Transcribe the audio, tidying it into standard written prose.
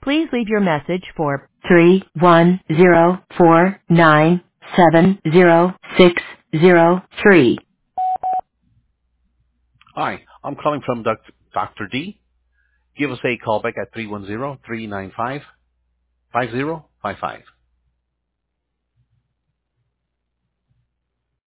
Please leave your message for 31049706003. Hi, I'm calling from Dr. D. Give us a call back at 310-395-5055.